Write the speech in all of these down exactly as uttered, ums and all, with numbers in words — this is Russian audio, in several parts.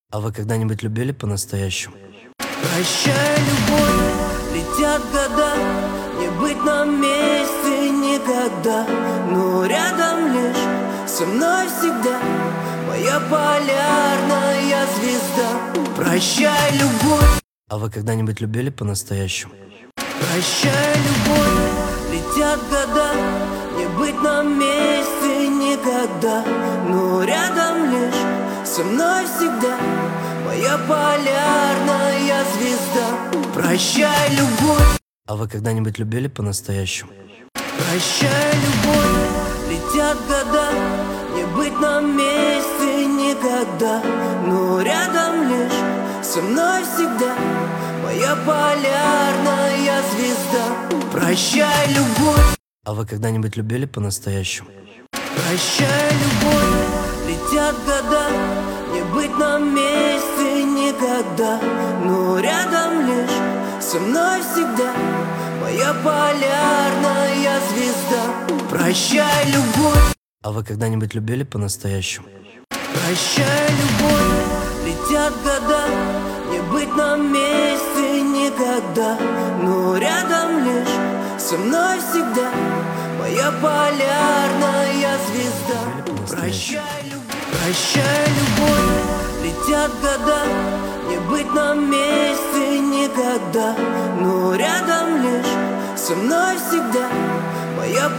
А вы когда-нибудь любили по-настоящему? Прощай, любовь, летят года, не быть на месте никогда, но рядом лишь со мной всегда моя полярная звезда. Прощай, любовь. А вы когда-нибудь любили по-настоящему? Прощай, любовь, летят года, не быть на месте никогда, но рядом лишь со мной всегда моя полярная звезда. Прощай, любовь. А вы когда-нибудь любили по-настоящему? Прощай, любовь, летят года, не быть на месте никогда, но рядом лишь со мной всегда моя полярная звезда. Прощай, любовь. А вы когда-нибудь любили по-настоящему? Прощай, любовь, летят года, не быть на месте никогда, но рядом лишь со мной всегда моя полярная звезда. Прощай, любовь. А вы когда-нибудь любили по-настоящему? Прощай, любовь, летят года, не быть на месте никогда, но рядом лишь со мной всегда моя полярная звезда. Прощай, любовь. Прощай, любовь, летят года, не быть на месте никогда, но рядом лишь со мной всегда моя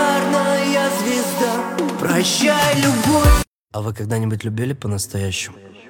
полярная звезда. Прощай, любовь. А вы когда-нибудь любили по-настоящему?